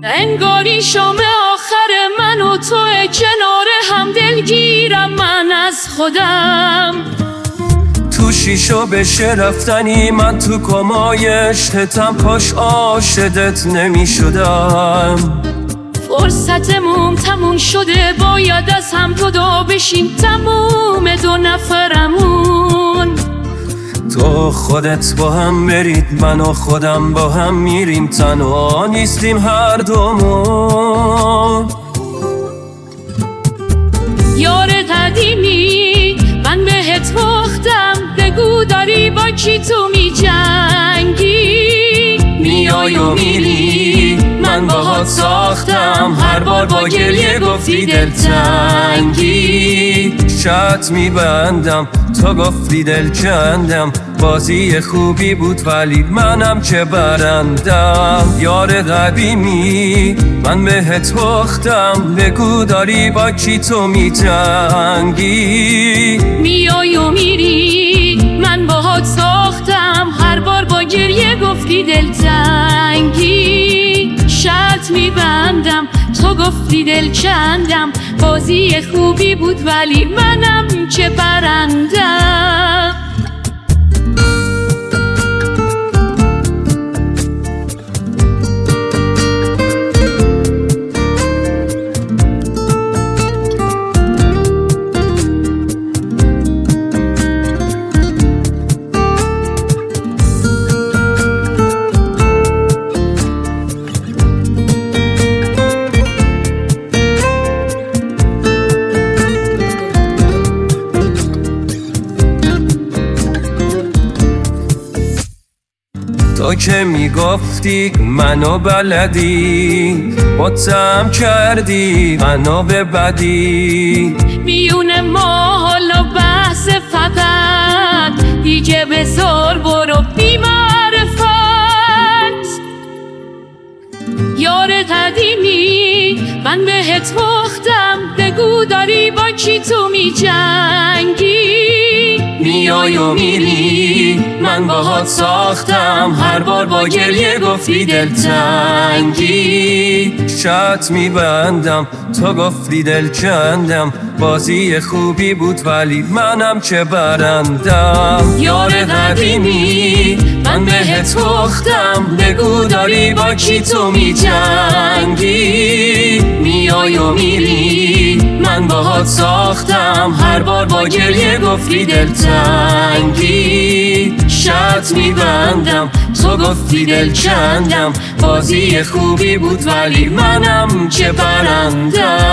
انگاری شام آخر من و تو کنار هم، دلگیرم من از خودم. تو شیشو بشه رفتنی، من تو کمای عشقتم، کاش عاشقت نمی شدم. فرصتمون تموم شده، باید از هم جدا بشیم، تموم دو نفرمون. تو خودت با هم برید، من و خودم با هم میریم، تنها نیستیم هر دومون. یار قدیمی من بهت باختم، بگو داری با کی تو می جنگی؟ میای و میری من باهات ساختم، هر بار با گریه گفتی دلتنگی. شرط میبندم تا گفتی دل کندم، بازی خوبی بود ولی منم که برندم. یار قدیمی من بهت باختم، بگو داری با کی تو میجنگی؟ میای و میری من باهات ساختم، هر بار با گریه گفتی دلتنگی. شرط میبندم تو گفتی دل کندم، بازی خوبی بود ولی منم که برندم. تو که میگفتی منو بلدی، متهم کردی منو به بدی. میونه ما حالا بحث فقط، دیگه بذار برو بی معرفت. یار قدیمی من بهت باختم، بگو داری با کی تو می جنگی؟ میای و میری من باهات ساختم، هر بار با گریه گفتی دلتنگی. شرط میبندم تا گفتی دل کندم، بازی خوبی بود ولی منم که برندم. یار قدیمی من بهت باختم، بگو داری با کی تو میجنگی؟ میای و میری من باهات ساختم، هر بار با گریه گفتی دلتنگی. شرط میبندم تو گفتی دل کندم، بازی خوبی بود ولی منم که برندم.